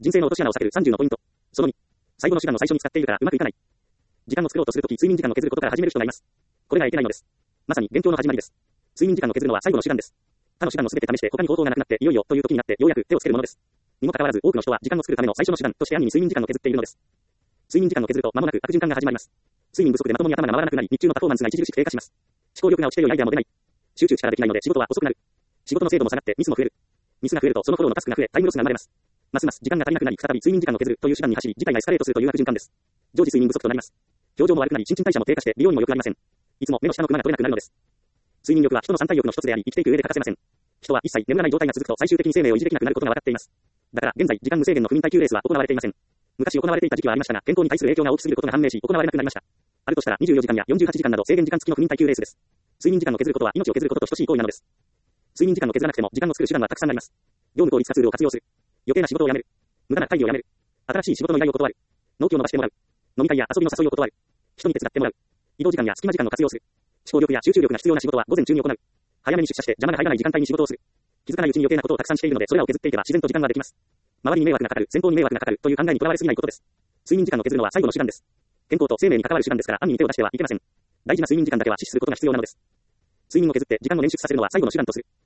人生の落とし穴を避ける30のポイント。その2。最後の手段の最初に使っているからうまくいかない。時間を作ろうとするとき、睡眠時間を削ることから始める人がいます。これがいけないのです。まさに勉強の始まりです。睡眠時間を削るのは最後の手段です。他の手段をすべて試して他に方法がなくなっていよいよという時になってようやく手をつけるものです。にもかかわらず多くの人は時間を作るための最初の手段として暗に睡眠時間を削っているのです。睡眠時間を削ると間もなく悪循環が始まります。睡眠不足でまともに頭が回らなくなり、日中のパフォーマンスが著しく低下します。思考力が落ちて良いアイデアも出ない。集中力ができないので仕事は遅くなる。仕事の精度も下がってミスも増える。ミスが増えるとその頃のタスクが増え、タイムロスが生まれます。ますます時間が足りなくなり、再び睡眠時間を削るという手段に走り、事態がエスカレートするという悪循環です。常時睡眠不足となります。表情も悪くなり、新陳代謝も低下して美容にも良くありません。いつも目の下のクマが取れなくなるのです。睡眠力は人の三体力の一つであり、生きていく上で欠かせません。人は一切眠らない状態が続くと最終的に生命を維持できなくなることが分かっています。だから現在、時間無制限の不眠耐久レースは行われていません。昔行われていた時期はありましたが、健康に対する影響が大きすぎることが判明し、行われなくなりました。あるとしたら24時間や48時間など制限時間付きの不眠耐久レースです。睡眠時間を削ることは命を削ることと等しい行為なのです。睡眠時間を削らなくても時間を作る手段はたくさんあります。業務効率化ツールを活用する。余計な仕事をやめる。無駄な会議をやめる。新しい仕事の依頼を断る。納期を伸ばしてもらう。飲み会や遊びの誘いを断る。人に手伝ってもらう。移動時間や隙間時間を活用する。思考力や集中力が必要な仕事は午前中に行う。早めに出社して邪魔が入らない時間帯に仕事をする。気づかないうちに余計なことをたくさんしているので、それらを削っていけば自然と時間ができます。周りに迷惑がかかる、先方に迷惑がかかるという考えにとらわれすぎないことです。睡眠時間を削るのは最後の手段です。健康と生命に関わる手段ですから暗に手を出してはいけません。大事な睡眠時間だけは死守することが必要なのです。睡眠を削って時間を捻出させるのは最後の手段とする。